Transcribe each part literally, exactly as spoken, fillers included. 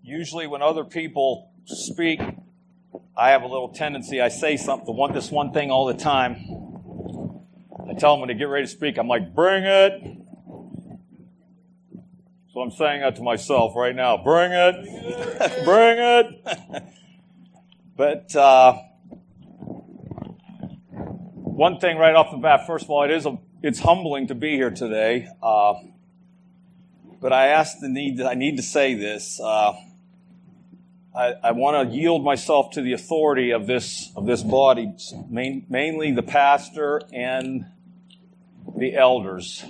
Usually when other people speak, I have a little tendency, I say something, want this one thing all the time. I tell them when they get ready to speak, I'm like, bring it. So I'm saying that to myself right now. Bring it. Bring it. But uh, one thing right off the bat, first of all, it is a, it's humbling to be here today. Uh, but I asked the need, I need to say this. Uh, I, I want to yield myself to the authority of this of this body, main, mainly the pastor and the elders.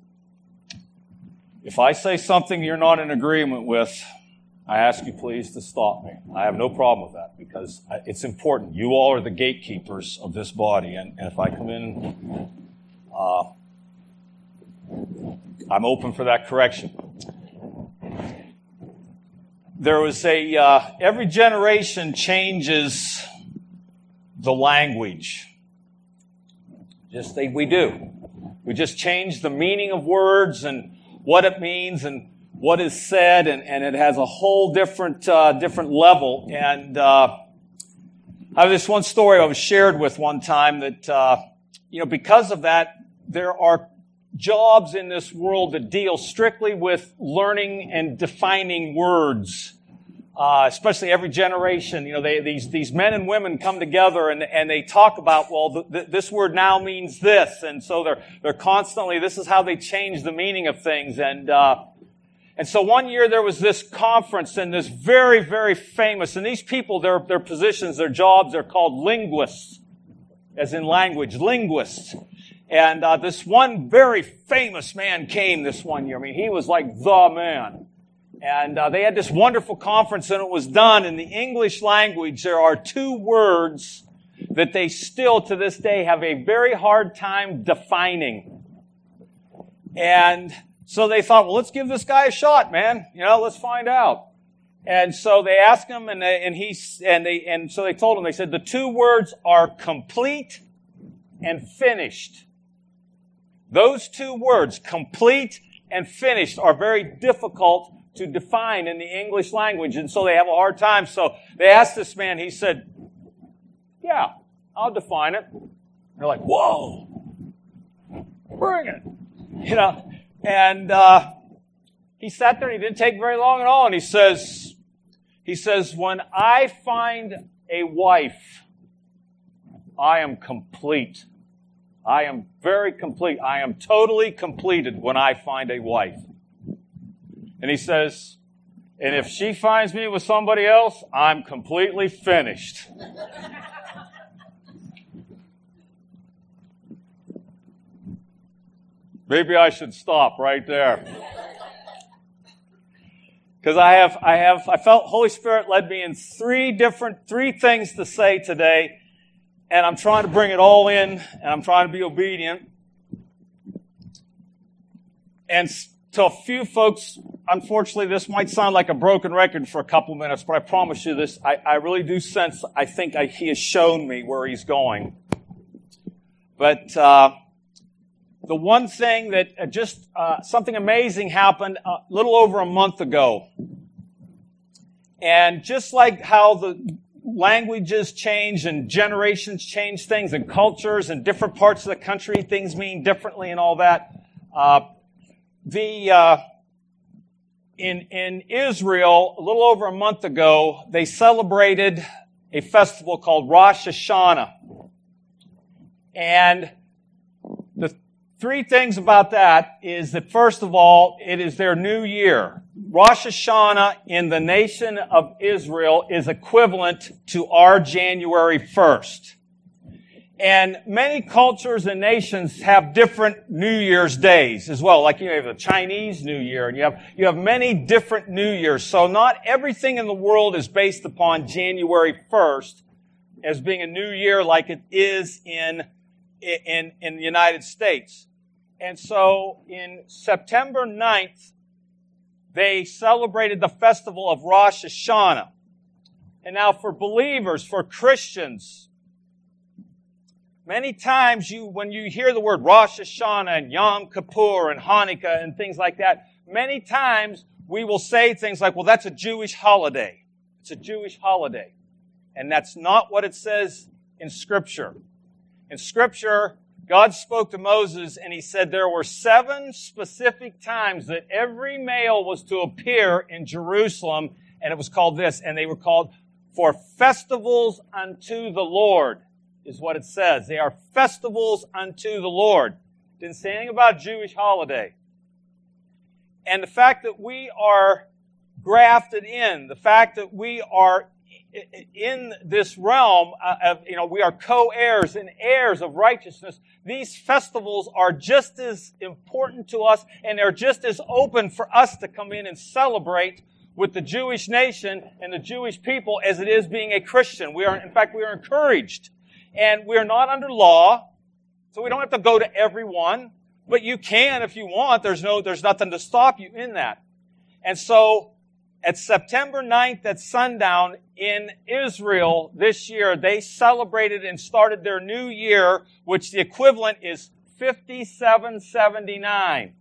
If I say something you're not in agreement with, I ask you please to stop me. I have no problem with that because it's important. You all are the gatekeepers of this body, and, and if I come in, uh, I'm open for that correction. There was a, uh, every generation changes the language. Just they, we do. We just change the meaning of words and what it means and what is said, and, and it has a whole different, uh, different level. And, uh, I have this one story I was shared with one time that, uh, you know, because of that, there are jobs in this world that deal strictly with learning and defining words, uh, especially every generation. You know, they, these these men and women come together and and they talk about, well, th- th- this word now means this, and so they're they're constantly. This is how they change the meaning of things, and uh, and so one year there was this conference, and this very very famous, and these people, their their positions, their jobs, they're called linguists, as in language, linguists. And uh, this one very famous man came this one year. I mean, he was like the man. And uh, they had this wonderful conference, and it was done in the English language. There are two words that they still, to this day, have a very hard time defining. And so they thought, well, let's give this guy a shot, man. You know, let's find out. And so they asked him, and they, and he and they and so they told him. They said the two words are complete and finished. Those two words, complete and finished, are very difficult to define in the English language, and so they have a hard time. So they asked this man, he said, yeah, I'll define it. They're like, whoa, bring it. You know, and uh, he sat there, and he didn't take very long at all, and he says, he says, when I find a wife, I am complete. I am very complete. I am totally completed when I find a wife. And he says, and if she finds me with somebody else, I'm completely finished. Maybe I should stop right there. Because I have, I have, I felt Holy Spirit led me in three different, three things to say today. And I'm trying to bring it all in, and I'm trying to be obedient. And to a few folks, unfortunately, this might sound like a broken record for a couple minutes, but I promise you this, I, I really do sense, I think I, he has shown me where he's going. But uh, the one thing that uh, just, uh, something amazing happened a little over a month ago. And just like how the languages change and generations change things and cultures and different parts of the country, things mean differently and all that. Uh, the, uh, in, in Israel, a little over a month ago, they celebrated a festival called Rosh Hashanah. And the three things about that is that, first of all, it is their new year. Rosh Hashanah in the nation of Israel is equivalent to our January first. And many cultures and nations have different New Year's days as well. Like you have the Chinese New Year, and you have, you have many different New Years. So not everything in the world is based upon January first as being a new year like it is in, in, in the United States. And so in September ninth, they celebrated the festival of Rosh Hashanah. And now for believers, for Christians, many times you, when you hear the word Rosh Hashanah and Yom Kippur and Hanukkah and things like that, many times we will say things like, well, that's a Jewish holiday. It's a Jewish holiday. And that's not what it says in Scripture. In Scripture, God spoke to Moses and he said there were seven specific times that every male was to appear in Jerusalem, and it was called this, and they were called for festivals unto the Lord, is what it says. They are festivals unto the Lord. Didn't say anything about Jewish holiday. And the fact that we are grafted in, the fact that we are in this realm of, you know, we are co-heirs and heirs of righteousness. These festivals are just as important to us, and they're just as open for us to come in and celebrate with the Jewish nation and the Jewish people as it is being a Christian. We are, in fact, we are encouraged. And we are not under law, so we don't have to go to everyone, but you can if you want. There's no, there's nothing to stop you in that. And so, at September ninth at sundown in Israel this year, they celebrated and started their new year, which the equivalent is fifty-seven seventy-nine.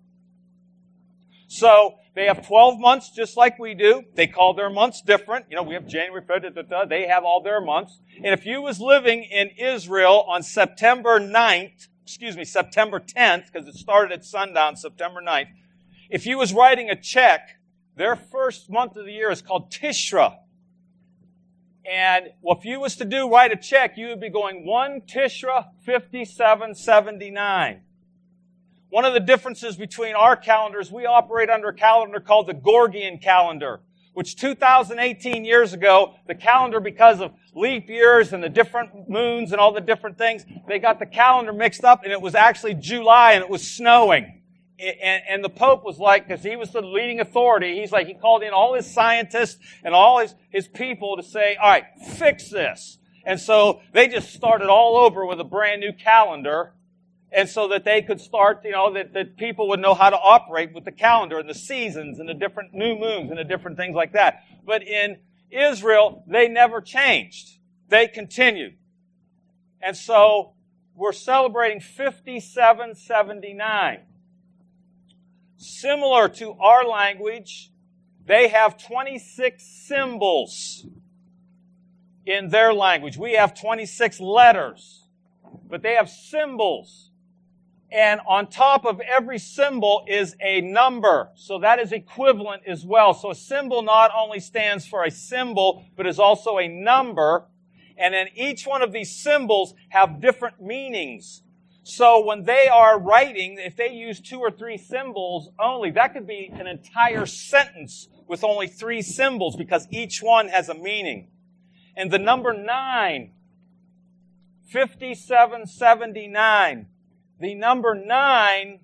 So they have twelve months just like we do. They call their months different. You know, we have January, February, da, da, da. They have all their months. And if you was living in Israel on September ninth, excuse me, September tenth, because it started at sundown, September ninth, if you was writing a check, their first month of the year is called Tishra. And well, if you was to do write a check, you would be going one Tishra fifty-seven seventy-nine. One of the differences between our calendars, we operate under a calendar called the Gregorian calendar, which two thousand eighteen years ago, the calendar, because of leap years and the different moons and all the different things, they got the calendar mixed up, and it was actually July and it was snowing. And, and the Pope was like, because he was the leading authority, he's like, he called in all his scientists and all his, his people to say, all right, fix this. And so they just started all over with a brand new calendar, and so that they could start, you know, that, that people would know how to operate with the calendar and the seasons and the different new moons and the different things like that. But in Israel, they never changed. They continued. And so we're celebrating fifty-seven seventy-nine. Similar to our language, they have twenty-six symbols in their language. We have twenty-six letters, but they have symbols. And on top of every symbol is a number. So that is equivalent as well. So a symbol not only stands for a symbol, but is also a number. And then each one of these symbols have different meanings. So when they are writing, if they use two or three symbols only, that could be an entire sentence with only three symbols because each one has a meaning. And the number nine, fifty-seven seventy-nine, the number nine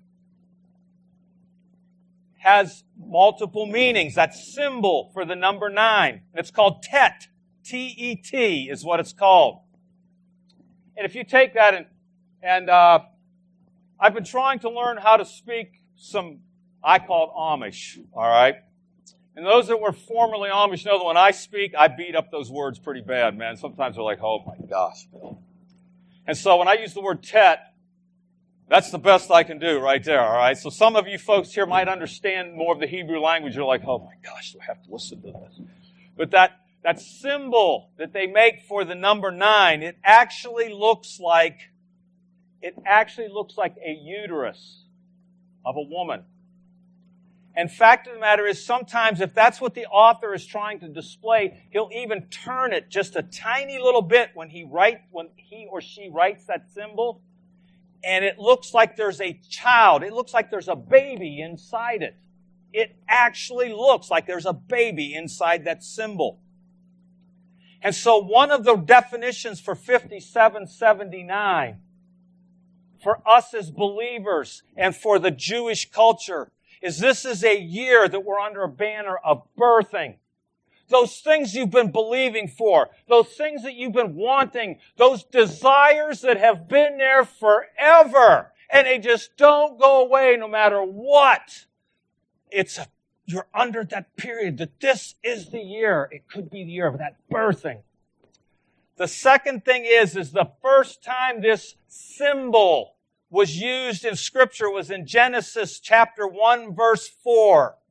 has multiple meanings. That's symbol for the number nine. And it's called Tet. T E T is what it's called. And if you take that and And uh, I've been trying to learn how to speak some, I call it Amish, all right? And those that were formerly Amish know that when I speak, I beat up those words pretty bad, man. Sometimes they're like, oh my gosh, Bill. And so when I use the word tet, that's the best I can do right there, all right? So some of you folks here might understand more of the Hebrew language. You're like, oh my gosh, do I have to listen to this? But that, that symbol that they make for the number nine, it actually looks like It actually looks like a uterus of a woman. And fact of the matter is, sometimes if that's what the author is trying to display, he'll even turn it just a tiny little bit when he write, when he or she writes that symbol, and it looks like there's a child. It looks like there's a baby inside it. It actually looks like there's a baby inside that symbol. And so one of the definitions for fifty-seven seventy-nine for us as believers and for the Jewish culture is this is a year that we're under a banner of birthing. Those things you've been believing for, those things that you've been wanting, those desires that have been there forever, and they just don't go away no matter what. It's a, you're under that period that this is the year. It could be the year of that birthing. The second thing is, is the first time this symbol was used in Scripture was in Genesis chapter one, verse four.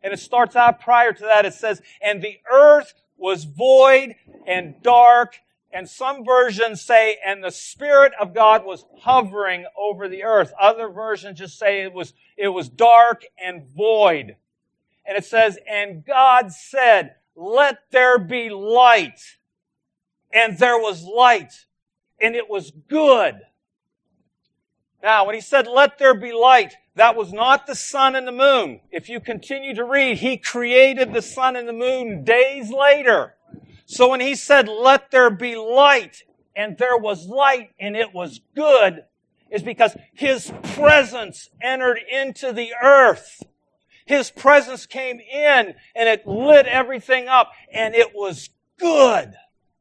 And it starts out prior to that. It says, and the earth was void and dark. And some versions say, and the Spirit of God was hovering over the earth. Other versions just say it was, it was dark and void. And it says, and God said, let there be light. And there was light. And it was good. Now, when he said, let there be light, that was not the sun and the moon. If you continue to read, he created the sun and the moon days later. So when he said, let there be light, and there was light, and it was good, is because his presence entered into the earth. His presence came in, and it lit everything up, and it was good.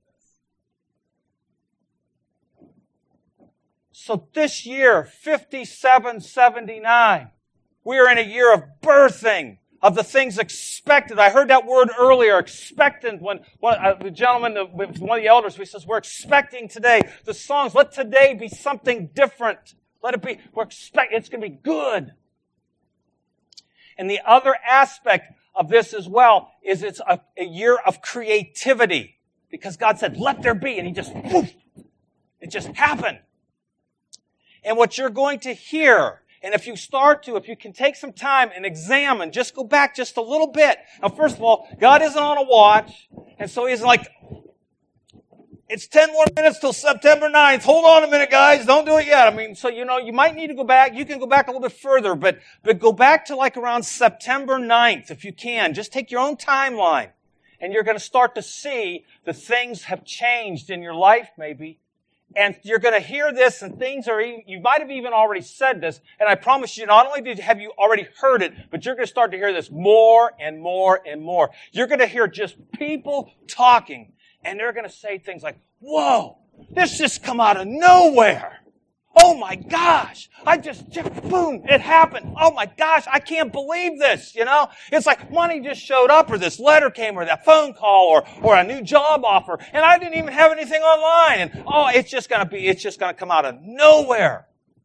So this year, fifty-seven seventy-nine, we are in a year of birthing, of the things expected. I heard that word earlier, expectant, when one, uh, the gentleman, uh, one of the elders, he says, we're expecting today the songs. Let today be something different. Let it be, we're expect, it's going to be good. And the other aspect of this as well is it's a, a year of creativity. Because God said, let there be, and he just, woof, it just happened. And what you're going to hear, and if you start to, if you can take some time and examine, just go back just a little bit. Now, first of all, God isn't on a watch, and so he's like, it's ten more minutes till September ninth. Hold on a minute, guys. Don't do it yet. I mean, so, you know, you might need to go back. You can go back a little bit further, but, but go back to like around September ninth, if you can. Just take your own timeline, and you're going to start to see the things have changed in your life, maybe. And you're going to hear this, and things are, even, you might have even already said this, and I promise you, not only did have you already heard it, but you're going to start to hear this more and more and more. You're going to hear just people talking, and they're going to say things like, whoa, this just come out of nowhere. Oh my gosh, I just, just, boom, it happened. Oh my gosh, I can't believe this, you know? It's like money just showed up, or this letter came, or that phone call, or, or a new job offer, and I didn't even have anything online, and oh, it's just gonna be, it's just gonna come out of nowhere.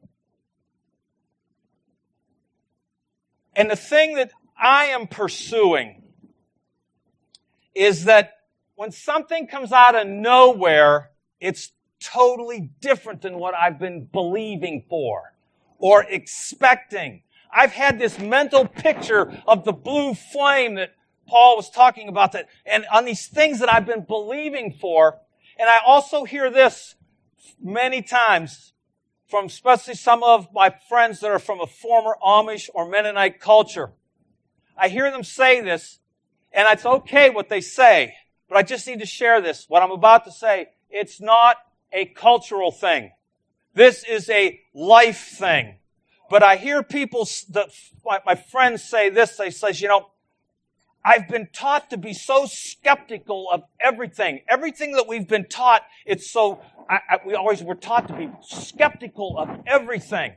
And the thing that I am pursuing is that when something comes out of nowhere, it's totally different than what I've been believing for or expecting. I've had this mental picture of the blue flame that Paul was talking about, that, and on these things that I've been believing for. And I also hear this many times from especially some of my friends that are from a former Amish or Mennonite culture. I hear them say this, and it's okay what they say, but I just need to share this. What I'm about to say, it's not a cultural thing. This is a life thing. But I hear people, the, my, my friends say this, they say, you know, I've been taught to be so skeptical of everything. Everything that we've been taught, it's so, I, I, we always were taught to be skeptical of everything.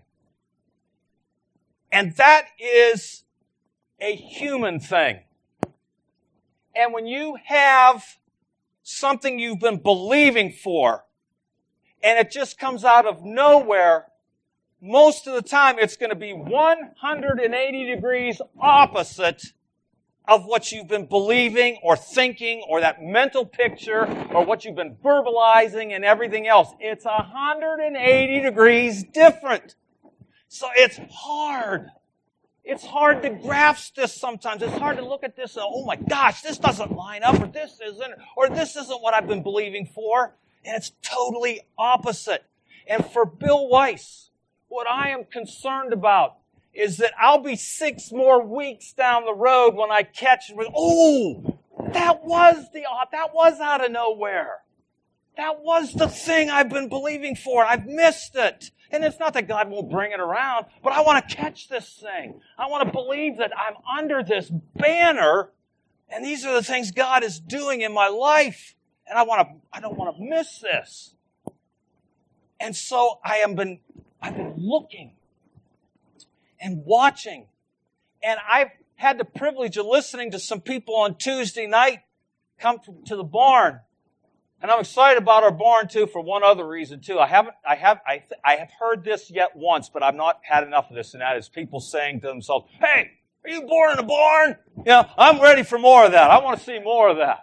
And that is a human thing. And when you have something you've been believing for, and it just comes out of nowhere, most of the time it's going to be one hundred eighty degrees opposite of what you've been believing or thinking or that mental picture or what you've been verbalizing and everything else. It's one hundred eighty degrees different. So it's hard. It's hard to grasp this sometimes. It's hard to look at this and, oh my gosh, this doesn't line up, or this isn't, or this isn't what I've been believing for. And it's totally opposite. And for Bill Weiss, what I am concerned about is that I'll be six more weeks down the road when I catch, oh, that was the, that was out of nowhere. That was the thing I've been believing for. I've missed it. And it's not that God won't bring it around, but I want to catch this thing. I want to believe that I'm under this banner, and these are the things God is doing in my life. And I want to, I don't want to miss this. And so I have been, I've been looking and watching. And I've had the privilege of listening to some people on Tuesday night come to the barn. And I'm excited about our barn too for one other reason too. I haven't, I have, I, th- I have heard this yet once, but I've not had enough of this, and that is people saying to themselves, "Hey, Are you born in a barn? You know, I'm ready for more of that. I want to see more of that.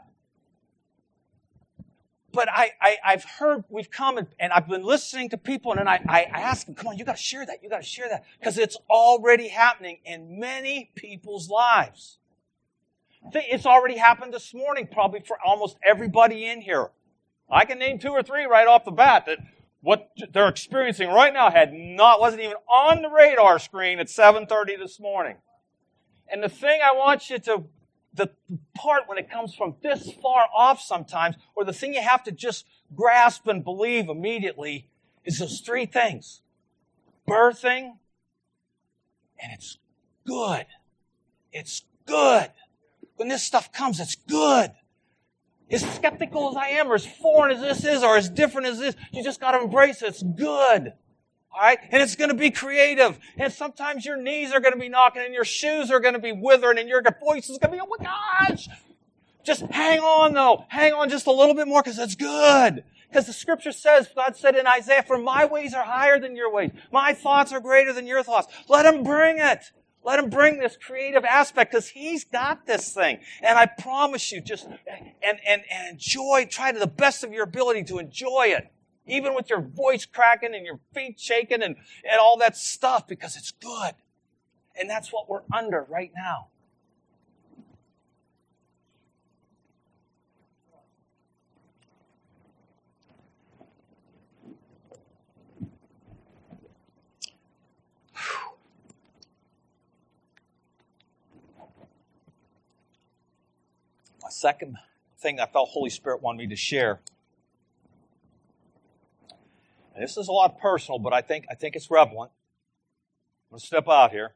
But I, I, I've heard, we've come and, and I've been listening to people and then I, I ask them, come on, you got to share that. You got to share that. Because it's already happening in many people's lives. It's already happened this morning, probably for almost everybody in here. I can name two or three right off the bat that what they're experiencing right now had not, wasn't even on the radar screen at seven thirty this morning. And the thing I want you to, the part when it comes from this far off sometimes, or the thing you have to just grasp and believe immediately, is those three things. Birthing, and it's good. It's good. When this stuff comes, it's good. As skeptical as I am, or as foreign as this is, or as different as this, you just got to embrace it. It's good. All right? And it's going to be creative. And sometimes your knees are going to be knocking, and your shoes are going to be withering, and your voice is going to be, oh my gosh! Just hang on, though. Hang on just a little bit more, because it's good. Because the Scripture says, God said in Isaiah, for my ways are higher than your ways. My thoughts are greater than your thoughts. Let Him bring it. Let Him bring this creative aspect, because He's got this thing. And I promise you, just and, and, and enjoy, try to the best of your ability to enjoy it. Even with your voice cracking and your feet shaking and, and all that stuff, because it's good. And that's what we're under right now. A second thing I felt Holy Spirit wanted me to share. And this is a lot personal, but I think I think it's relevant. I'm going to step out here.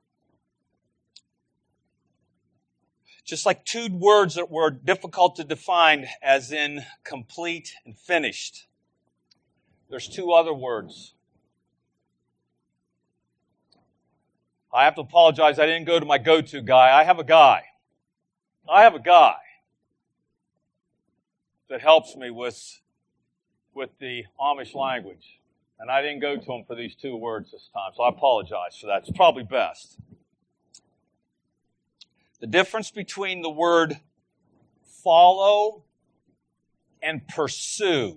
Just like two words that were difficult to define, as in complete and finished. There's two other words. I have to apologize. I didn't go to my go-to guy. I have a guy. I have a guy that helps me with, with the Amish language. And I didn't go to him for these two words this time, so I apologize for that. It's probably best. The difference between the word follow and pursue.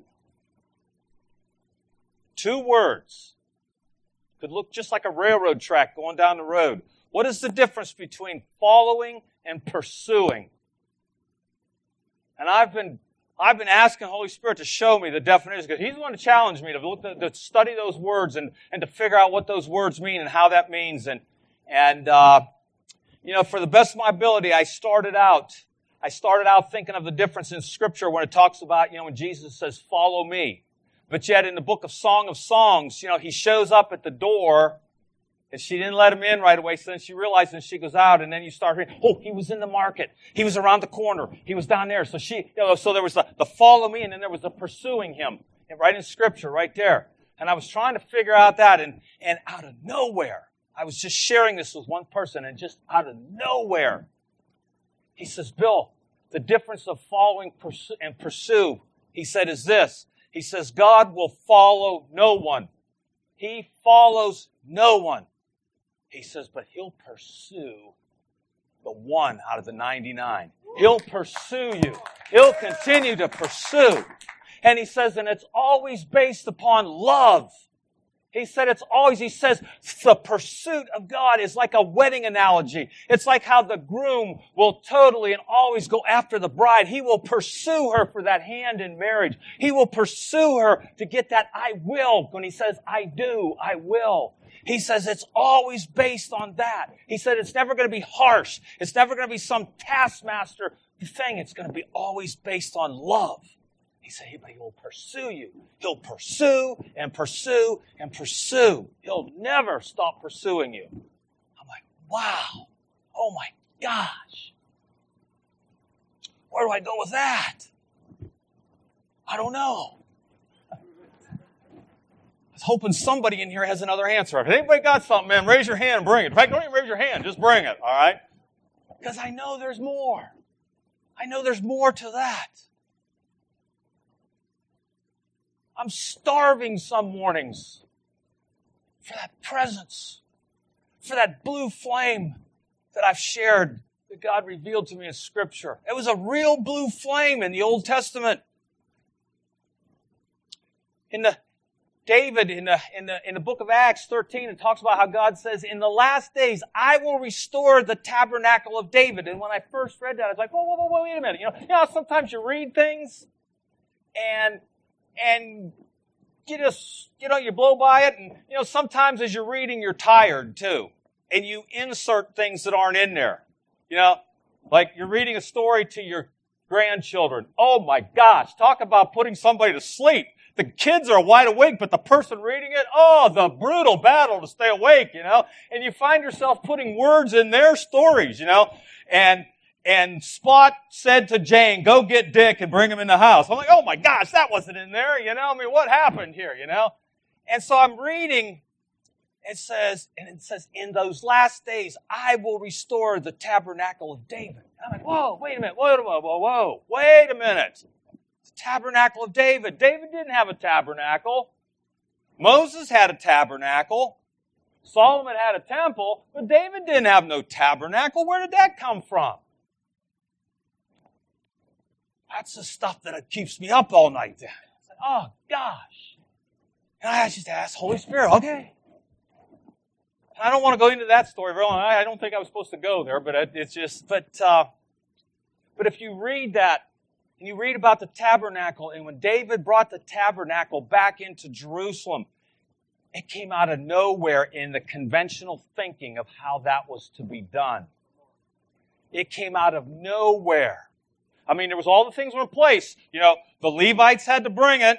Two words. Could look just like a railroad track going down the road. What is the difference between following and pursuing? And I've been I've been asking the Holy Spirit to show me the definition, because He's the one to challenge me to look to, to study those words and, and to figure out what those words mean and how that means. And and uh, you know, for the best of my ability, I started out I started out thinking of the difference in Scripture when it talks about, you know, when Jesus says, "Follow me," but yet in the book of Song of Songs, you know, He shows up at the door. And she didn't let him in right away, so then she realized, and she goes out, and then you start hearing, oh, he was in the market. He was around the corner. He was down there. So she, you know, so there was the, the follow me, and then there was the pursuing him, and right in Scripture, right there. And I was trying to figure out that, and, and out of nowhere, I was just sharing this with one person, and just out of nowhere, he says, Bill, the difference of following pursue, and pursue, he said, is this. He says, God will follow no one. He follows no one. He says, but He'll pursue the one out of the ninety-nine. He'll pursue you. He'll continue to pursue. And He says, and it's always based upon love. He said it's always, He says, the pursuit of God is like a wedding analogy. It's like how the groom will totally and always go after the bride. He will pursue her for that hand in marriage. He will pursue her to get that I will. When He says, I do, I will. He says it's always based on that. He said it's never going to be harsh. It's never going to be some taskmaster thing. It's going to be always based on love. He said, but He will pursue you. He'll pursue and pursue and pursue. He'll never stop pursuing you. I'm like, wow. Oh my gosh. Where do I go with that? I don't know. I was hoping somebody in here has another answer. If anybody got something, man, raise your hand and bring it. In fact, don't even raise your hand. Just bring it, all right? Because I know there's more. I know there's more to that. I'm starving some mornings for that presence, for that blue flame, that I've shared that God revealed to me in Scripture. It was a real blue flame in the Old Testament. In the David, in the, in the, in the book of Acts thirteen, it talks about how God says, in the last days, I will restore the tabernacle of David. And when I first read that, I was like, whoa, whoa, whoa, whoa, wait a minute. You know, you know, sometimes you read things and, and you just, you know, you blow by it. And, you know, sometimes as you're reading, you're tired too. And you insert things that aren't in there. You know, like you're reading a story to your grandchildren. Oh my gosh, talk about putting somebody to sleep. The kids are wide awake, but the person reading it, oh, the brutal battle to stay awake, you know. And you find yourself putting words in their stories, you know. And and Spot said to Jane, go get Dick and bring him in the house. I'm like, oh my gosh, that wasn't in there, you know. I mean, what happened here, you know? And so I'm reading, it says, and it says, in those last days, I will restore the tabernacle of David. I'm like, whoa, wait a minute, whoa, whoa, whoa, whoa, wait a minute. Tabernacle of David. David didn't have a tabernacle. Moses had a tabernacle. Solomon had a temple, but David didn't have no tabernacle. Where did that come from? That's the stuff that keeps me up all night then. Like, oh, gosh. And I just asked Holy Spirit, okay. I don't want to go into that story very long. I don't think I was supposed to go there, but it's just, but, uh, but if you read that, and you read about the tabernacle, and when David brought the tabernacle back into Jerusalem, it came out of nowhere in the conventional thinking of how that was to be done. It came out of nowhere. I mean, there was all the things were in place. You know, the Levites had to bring it,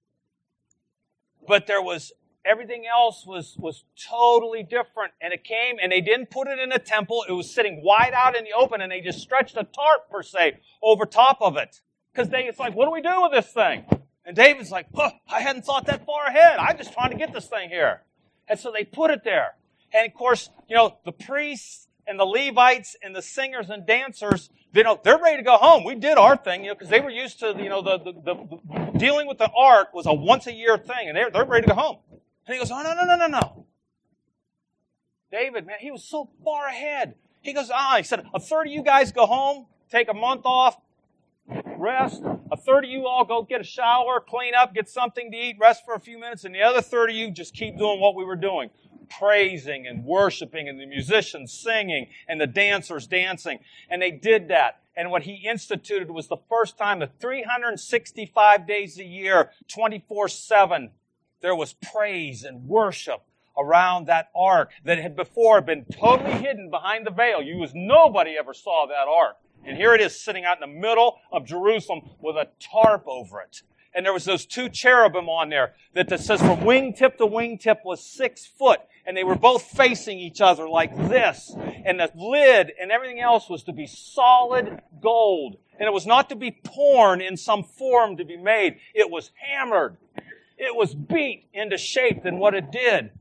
but there was everything else was, was totally different. And it came, and they didn't put it in a temple. It was sitting wide out in the open, and they just stretched a tarp, per se, over top of it. Because they, it's like, what do we do with this thing? And David's like, huh, I hadn't thought that far ahead. I'm just trying to get this thing here. And so they put it there. And of course, you know, the priests and the Levites and the singers and dancers, you know, they're ready to go home. We did our thing, you know, because they were used to, you know, the, the, the, the dealing with the ark was a once a year thing, and they're, they're ready to go home. And he goes, oh, no, no, no, no, no. David, man, he was so far ahead. He goes, ah, he said, a third of you guys go home, take a month off, rest. A third of you all go get a shower, clean up, get something to eat, rest for a few minutes, and the other third of you just keep doing what we were doing. Praising and worshiping, and the musicians singing, and the dancers dancing. And they did that. And what he instituted was the first time that three hundred sixty-five days a year, twenty-four seven, there was praise and worship around that ark that had before been totally hidden behind the veil. You was nobody ever saw that ark. And here it is sitting out in the middle of Jerusalem with a tarp over it. And there was those two cherubim on there that, that says from wingtip to wingtip was six foot. And they were both facing each other like this. And the lid and everything else was to be solid gold. And it was not to be poured in some form to be made. It was hammered. It was beat into shape than what it did.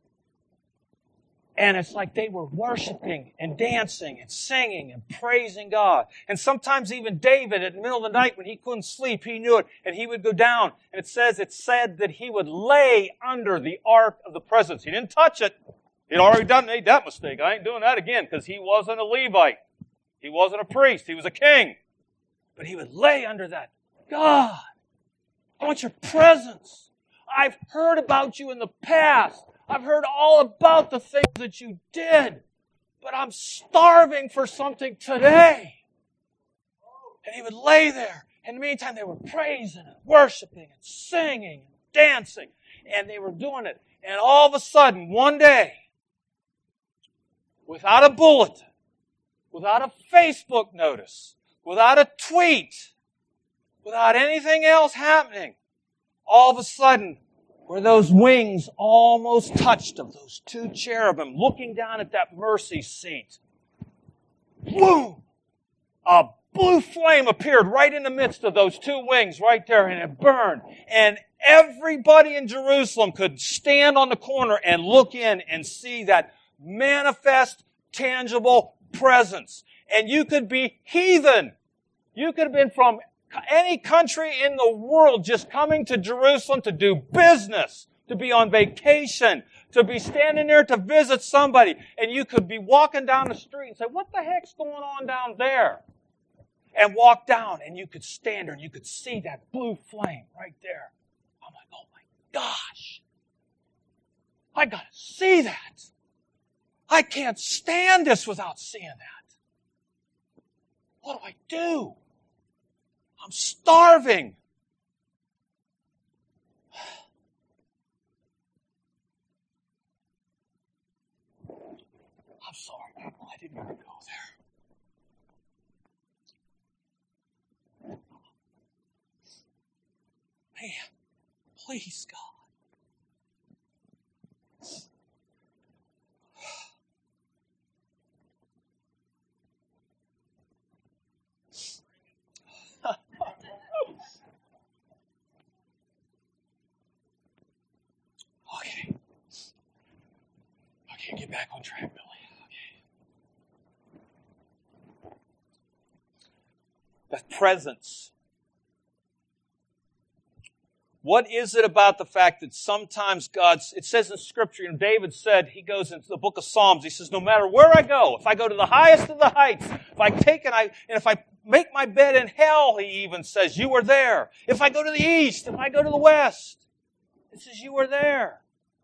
And it's like they were worshiping and dancing and singing and praising God. And sometimes even David, at the middle of the night when he couldn't sleep, he knew it. And he would go down. And it says, it said that he would lay under the ark of the presence. He didn't touch it. He'd already done made that mistake. I ain't doing that again because he wasn't a Levite. He wasn't a priest. He was a king. But he would lay under that. God, I want your presence. I've heard about you in the past. I've heard all about the things that you did, but I'm starving for something today. And he would lay there. In the meantime, they were praising and worshiping and singing and dancing, and they were doing it. And all of a sudden, one day, without a bulletin, without a Facebook notice, without a tweet, without anything else happening, all of a sudden, where those wings almost touched of those two cherubim looking down at that mercy seat. Boom! A blue flame appeared right in the midst of those two wings right there, and it burned. And everybody in Jerusalem could stand on the corner and look in and see that manifest, tangible presence. And you could be heathen. You could have been from any country in the world just coming to Jerusalem to do business, to be on vacation, To be standing there to visit somebody, and you could be walking down the street and say, what the heck's going on down there? And walk down, and you could stand there, and you could see that blue flame right there. I'm like, oh my gosh. I got to see that. I can't stand this without seeing that. What do I do? I'm starving. I'm sorry, people. I didn't mean to go there. Man, please, God. Okay. Okay, get back on track, Billy. Okay. The presence. What is it about the fact that sometimes God's, it says in Scripture, and David said, he goes into the book of Psalms, he says, no matter where I go, if I go to the highest of the heights, if I take and I, and if I make my bed in hell, he even says, you are there. If I go to the east, if I go to the west, it says, you are there.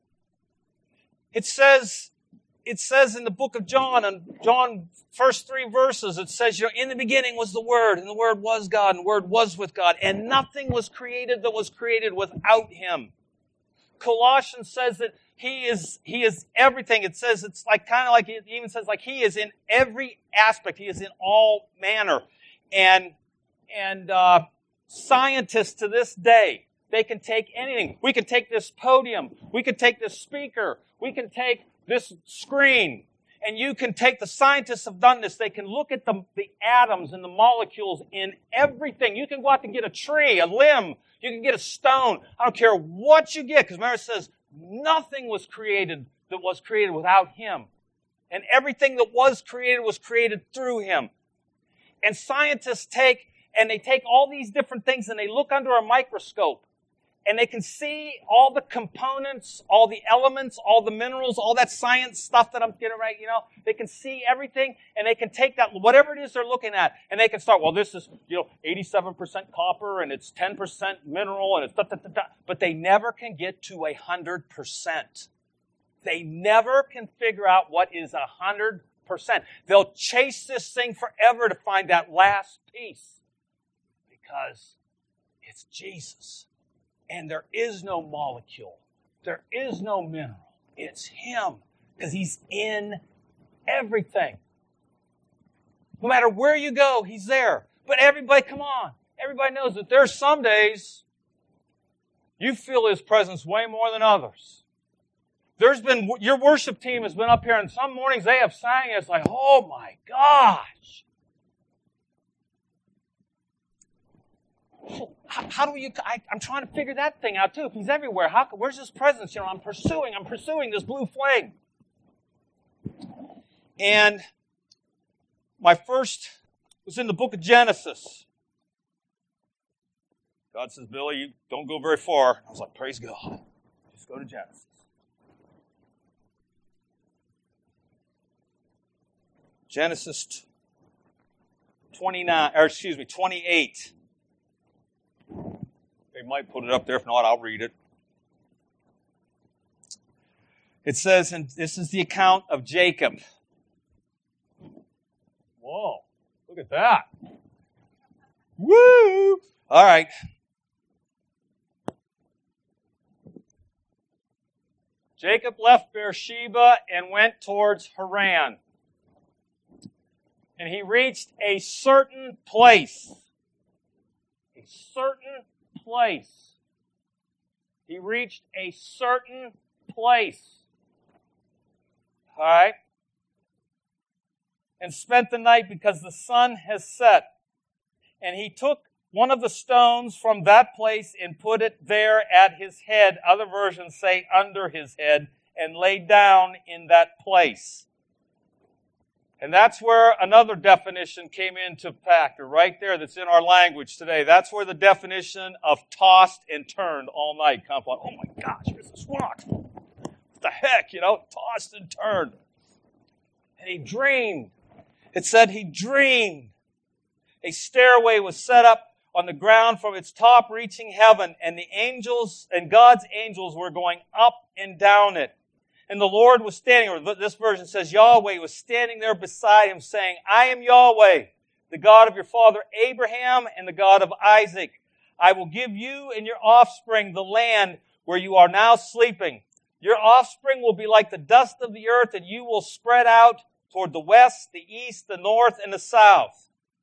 It says, it says in the book of John, and John, first three verses, it says, you know, in the beginning was the Word, and the Word was God, and the Word was with God, and nothing was created that was created without Him. Colossians says that He is, He is everything. It says, it's like, kind of like, it even says like He is in every aspect. He is in all manner. And, and, uh, scientists to this day, they can take anything. We can take this podium. We can take this speaker. We can take this screen. And you can take, the scientists have done this. They can look at the, the atoms and the molecules in everything. You can go out and get a tree, a limb. You can get a stone. I don't care what you get. Because remember it says, nothing was created that was created without Him. And everything that was created was created through Him. And scientists take, and they take all these different things and they look under a microscope. And they can see all the components, all the elements, all the minerals, all that science stuff that I'm getting right, you know. They can see everything, and they can take that, whatever it is they're looking at, and they can start, well, this is, you know, eighty-seven percent copper, and it's ten percent mineral, and it's da, da, da, da. But they never can get to one hundred percent. They never can figure out what is one hundred percent. They'll chase this thing forever to find that last piece. Because it's Jesus. And there is no molecule. There is no mineral. It's Him. Because He's in everything. No matter where you go, He's there. But everybody, come on. Everybody knows that there's some days you feel His presence way more than others. There's been, your worship team has been up here, and some mornings they have sang, and it's like, oh my gosh. How, how do you, I, I'm trying to figure that thing out too. If He's everywhere, how, where's His presence? You know, I'm pursuing, I'm pursuing this blue flame. And my first was in the book of Genesis. God says, Billy, you don't go very far. I was like, praise God. Just go to Genesis. Genesis twenty-nine, or excuse me, twenty-eight. They might put it up there. If not, I'll read it. It says, and this is the account of Jacob. Whoa, look at that. Woo! All right. Jacob left Beersheba and went towards Haran. And he reached a certain place. A certain place. He reached a certain place. All right? And spent the night because the sun has set. And he took one of the stones from that place and put it there at his head. Other versions say under his head, and lay down in that place. And that's where another definition came into factor, right there, that's in our language today. That's where the definition of tossed and turned all night comes from. Oh my gosh, here's this rock. the heck, you know, tossed and turned. And he dreamed. It said he dreamed. A stairway was set up on the ground from its top reaching heaven, and the angels and God's angels were going up and down it. And the Lord was standing, or this version says Yahweh was standing there beside him, saying, I am Yahweh, the God of your father Abraham and the God of Isaac. I will give you and your offspring the land where you are now sleeping. Your offspring will be like the dust of the earth, and you will spread out toward the west, the east, the north, and the south.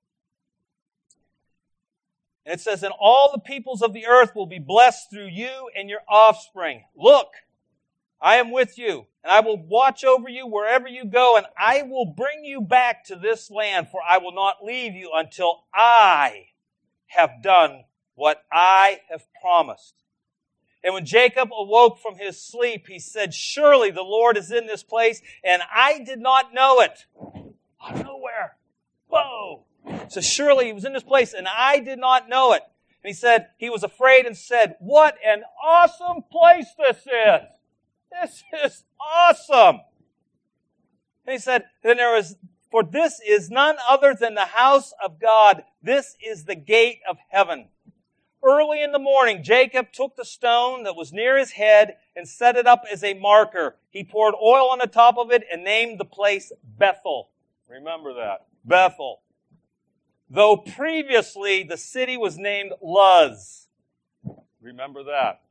And it says, and all the peoples of the earth will be blessed through you and your offspring. Look, I am with you, and I will watch over you wherever you go, and I will bring you back to this land, for I will not leave you until I have done what I have promised. And when Jacob awoke from his sleep, he said, surely the Lord is in this place, and I did not know it. Out of nowhere. Whoa. So surely he was in this place, and I did not know it. And he said, he was afraid and said, what an awesome place this is. This is awesome. And he said, then there was, for this is none other than the house of God. This is the gate of heaven. Early in the morning, Jacob took the stone that was near his head and set it up as a marker. He poured oil on the top of it and named the place Bethel. Remember that. Bethel. Though previously the city was named Luz. Remember that.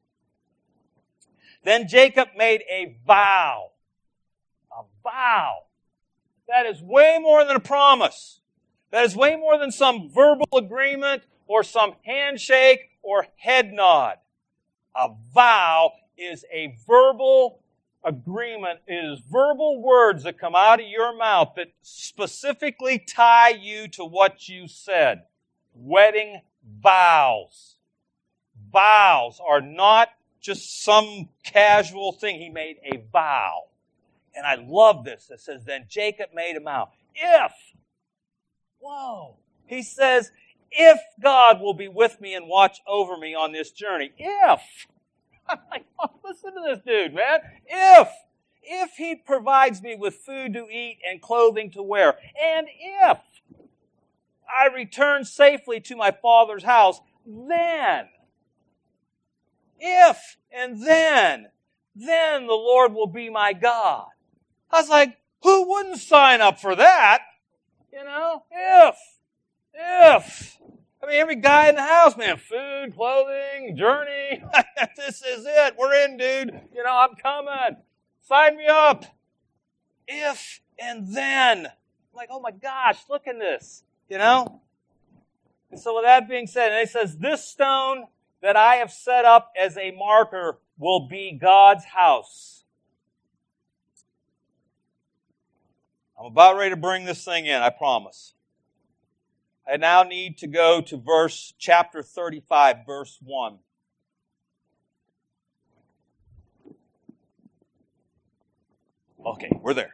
Then Jacob made a vow. A vow. That is way more than a promise. That is way more than some verbal agreement or some handshake or head nod. A vow is a verbal agreement. It is verbal words that come out of your mouth that specifically tie you to what you said. Wedding vows. Vows are not just some casual thing. He made a vow. And I love this. It says, then Jacob made a vow. If, whoa, he says, if God will be with me and watch over me on this journey. If. I'm like, oh, listen to this dude, man. If. If he provides me with food to eat and clothing to wear. And if I return safely to my father's house, then. If and then, then the Lord will be my God. I was like, who wouldn't sign up for that? You know, if, if. I mean, every guy in the house, man, food, clothing, journey, this is it. We're in, dude. You know, I'm coming. Sign me up. If and then. I'm like, oh my gosh, look at this. You know? And so with that being said, and it says, this stone that I have set up as a marker will be God's house. I'm about ready to bring this thing in, I promise. I now need to go to verse, chapter thirty-five, verse one. Okay, we're there.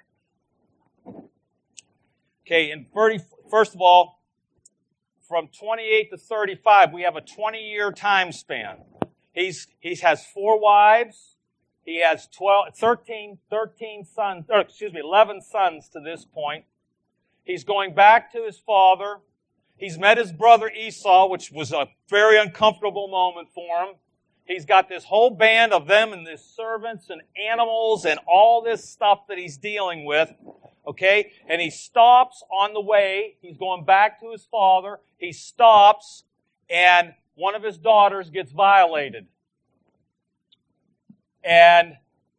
Okay, in thirty, first of all, from twenty-eight to thirty-five, we have a twenty-year time span. He's, he has four wives. He has twelve, thirteen, thirteen sons, or excuse me, eleven sons to this point. He's going back to his father. He's met his brother Esau, which was a very uncomfortable moment for him. He's got this whole band of them and his servants and animals and all this stuff that he's dealing with. Okay? And he stops on the way. He's going back to his father. He stops, and one of his daughters gets violated. And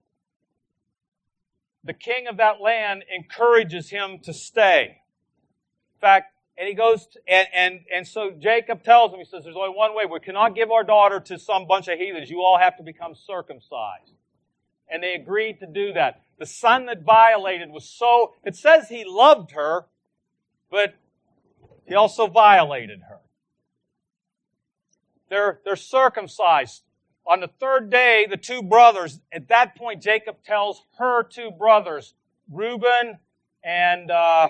the king of that land encourages him to stay. In fact, and he goes, to, and, and, and so Jacob tells him, he says, there's only one way. We cannot give our daughter to some bunch of heathens. You all have to become circumcised. And they agreed to do that. The son that violated was so, it says he loved her, but he also violated her. They're, they're circumcised. On the third day, the two brothers, at that point, Jacob tells her two brothers, Reuben and, uh,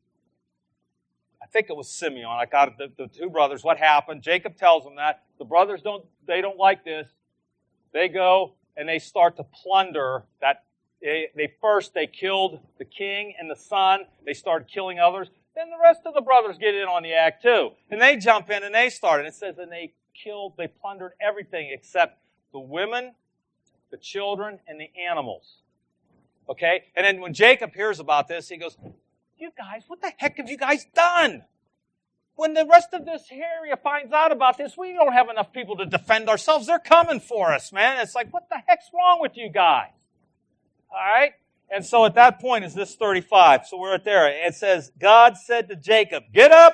I think it was Simeon. I got it, the, the two brothers. What happened? Jacob tells them that. The brothers don't, they don't like this. They go and they start to plunder that They, they first, they killed the king and the son. They started killing others. Then the rest of the brothers get in on the act too. And they jump in and they start. And it says, and they killed, they plundered everything except the women, the children, and the animals. Okay? And then when Jacob hears about this, he goes, you guys, what the heck have you guys done? When the rest of this area finds out about this, we don't have enough people to defend ourselves. They're coming for us, man. It's like, what the heck's wrong with you guys? All right? And so at that point is this thirty-five. So we're at there. It says, God said to Jacob, get up.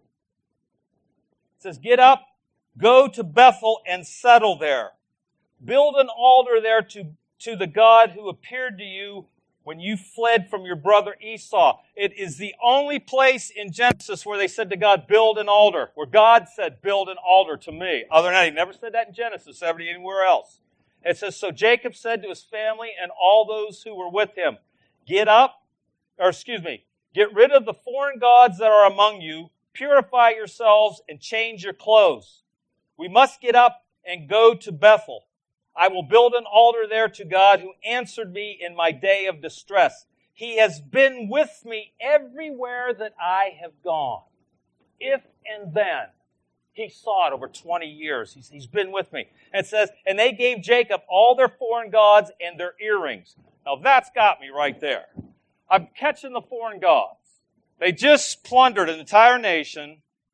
It says, get up, go to Bethel and settle there. Build an altar there to, to the God who appeared to you when you fled from your brother Esau. It is the only place in Genesis where they said to God, build an altar. Where God said, build an altar to me. Other than that, he never said that in Genesis, ever anywhere else. It says, so Jacob said to his family and all those who were with him, get up, or excuse me, get rid of the foreign gods that are among you, purify yourselves, and change your clothes. We must get up and go to Bethel. I will build an altar there to God who answered me in my day of distress. He has been with me everywhere that I have gone. If and then. He saw it over twenty years. He's, he's been with me. And it says, and they gave Jacob all their foreign gods and their earrings. Now that's got me right there. I'm catching the foreign gods. They just plundered an entire nation.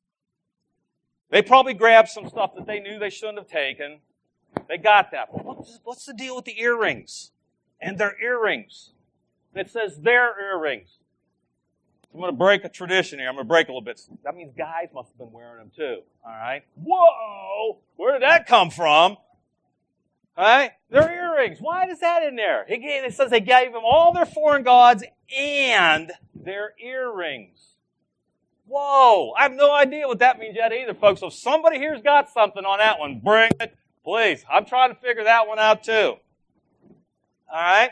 They probably grabbed some stuff that they knew they shouldn't have taken. They got that. But what's, what's the deal with the earrings? And their earrings. It says their earrings. I'm going to break a tradition here. I'm going to break a little bit. That means guys must have been wearing them too. All right? Whoa! Where did that come from? All right? Their earrings. Why is that in there? He gave, it says they gave them all their foreign gods and their earrings. Whoa! I have no idea what that means yet either, folks. So if somebody here's got something on that one, bring it, please. I'm trying to figure that one out too. All right?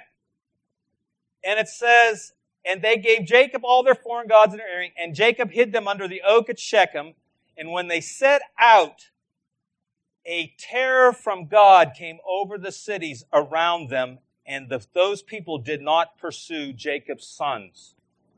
And it says, and they gave Jacob all their foreign gods and their earring, and Jacob hid them under the oak at Shechem. And when they set out, a terror from God came over the cities around them, and the, those people did not pursue Jacob's sons.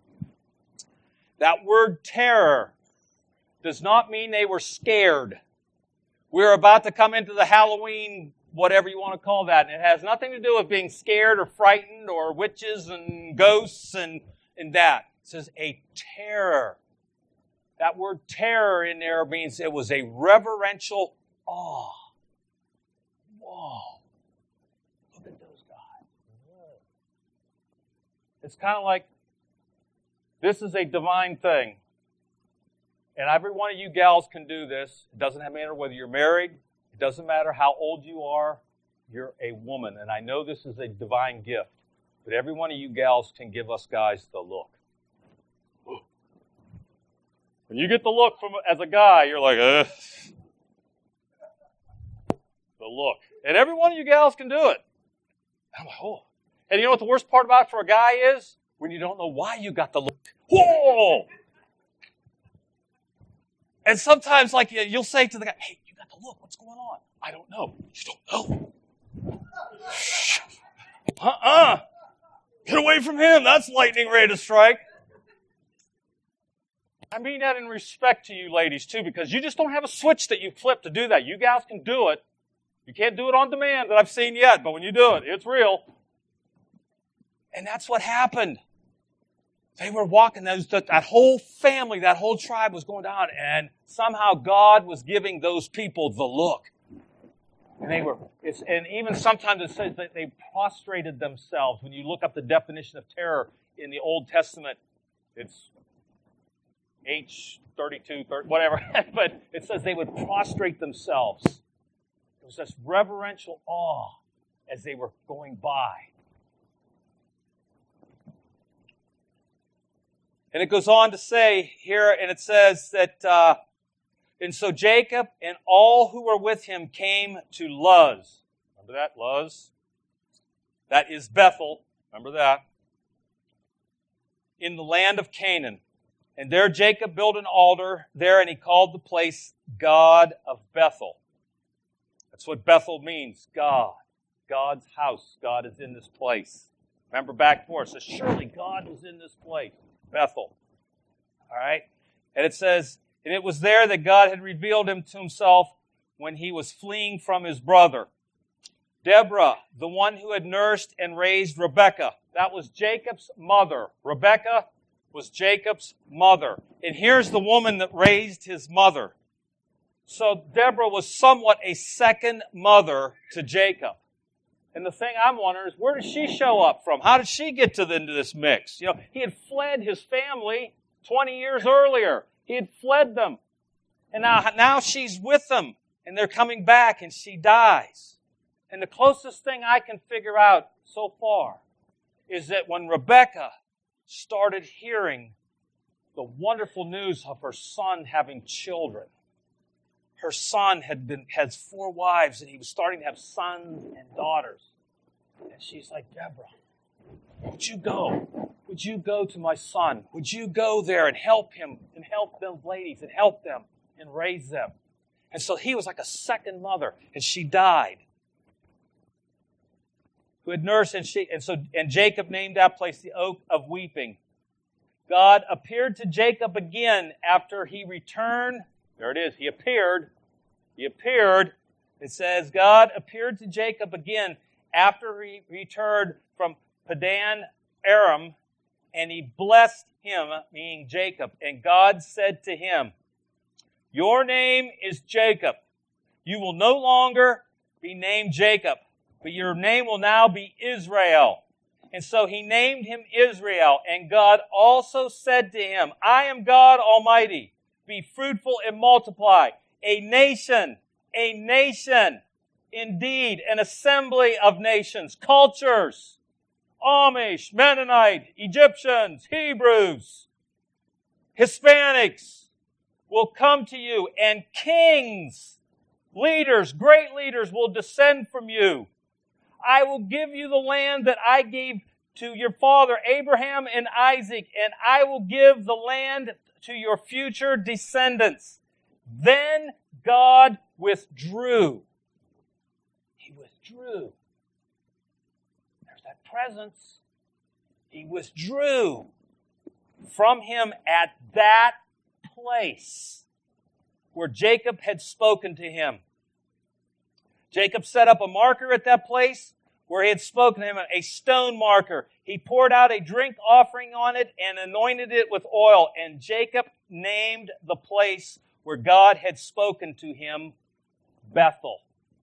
That word terror does not mean they were scared. We're about to come into the Halloween, whatever you want to call that. And it has nothing to do with being scared or frightened or witches and ghosts and, and that. It says a terror. That word terror in there means it was a reverential awe. Whoa. Look at those guys. It's kind of like, this is a divine thing. And every one of you gals can do this. It doesn't matter whether you're married. It doesn't matter how old you are. You're a woman. And I know this is a divine gift. But every one of you gals can give us guys the look. When you get the look from as a guy, you're like, ugh. The look. And every one of you gals can do it. I'm like, oh. And you know what the worst part about it for a guy is? When you don't know why you got the look. Whoa! And sometimes, like, you'll say to the guy, hey, you got the look. What's going on? I don't know. You don't know. Uh-uh. Get away from him. That's lightning ready to strike. I mean that in respect to you ladies, too, because you just don't have a switch that you flip to do that. You guys can do it. You can't do it on demand that I've seen yet, but when you do it, it's real. And that's what happened. They were walking, that, that whole family, that whole tribe was going down, and somehow God was giving those people the look. And they were, it's, and even sometimes it says that they prostrated themselves. When you look up the definition of terror in the Old Testament, it's H thirty-two, thirty, whatever, but it says they would prostrate themselves. It was this reverential awe as they were going by. And it goes on to say here, and it says that, uh, and so Jacob and all who were with him came to Luz. Remember that? Luz? That is Bethel. Remember that? In the land of Canaan. And there Jacob built an altar there, and he called the place God of Bethel. That's what Bethel means, God. God's house. God is in this place. Remember back and forth. It says, surely God was in this place, Bethel. All right? And it says, and it was there that God had revealed him to himself when he was fleeing from his brother. Deborah, the one who had nursed and raised Rebekah. That was Jacob's mother. Rebekah was Jacob's mother. And here's the woman that raised his mother. So Deborah was somewhat a second mother to Jacob. And the thing I'm wondering is, where did she show up from? How did she get to the, into this mix? You know, he had fled his family twenty years earlier. He had fled them. And now, now she's with them. And they're coming back and she dies. And the closest thing I can figure out so far is that when Rebekah started hearing the wonderful news of her son having children, her son had been has four wives and he was starting to have sons and daughters. And she's like, Deborah, would you go? Would you go to my son? Would you go there and help him and help those ladies and help them and raise them? And so he was like a second mother, and she died. Who had nursed, and she and so and Jacob named that place the Oak of Weeping. God appeared to Jacob again after he returned. There it is. He appeared. He appeared. It says, God appeared to Jacob again after he returned from Padan Aram, and he blessed him, meaning Jacob. And God said to him, your name is Jacob. You will no longer be named Jacob, but your name will now be Israel. And so he named him Israel. And God also said to him, I am God Almighty. Be fruitful and multiply. A nation, a nation, indeed, an assembly of nations, cultures, Amish, Mennonite, Egyptians, Hebrews, Hispanics will come to you, and kings, leaders, great leaders will descend from you. I will give you the land that I gave to your father Abraham and Isaac, and I will give the land to your future descendants. Then God withdrew. He withdrew. There's that presence. He withdrew from him at that place where Jacob had spoken to him. Jacob set up a marker at that place where he had spoken to him, a stone marker. He poured out a drink offering on it and anointed it with oil. And Jacob named the place where God had spoken to him Bethel.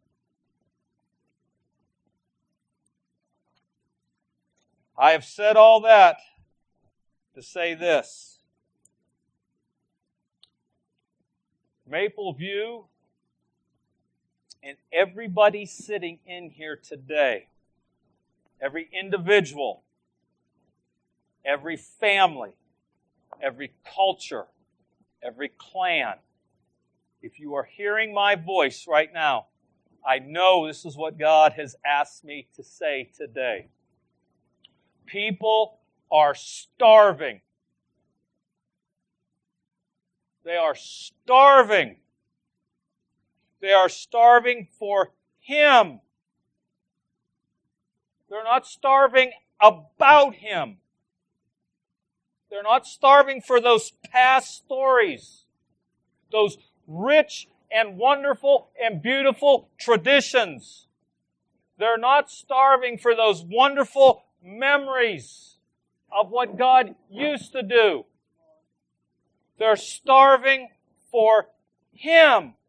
I have said all that to say this. Maple View and everybody sitting in here today, every individual, every family, every culture, every clan, if you are hearing my voice right now, I know this is what God has asked me to say today. People are starving. They are starving. They are starving for Him. They're not starving about Him. They're not starving for those past stories, those rich and wonderful and beautiful traditions. They're not starving for those wonderful memories of what God used to do. They're starving for Him.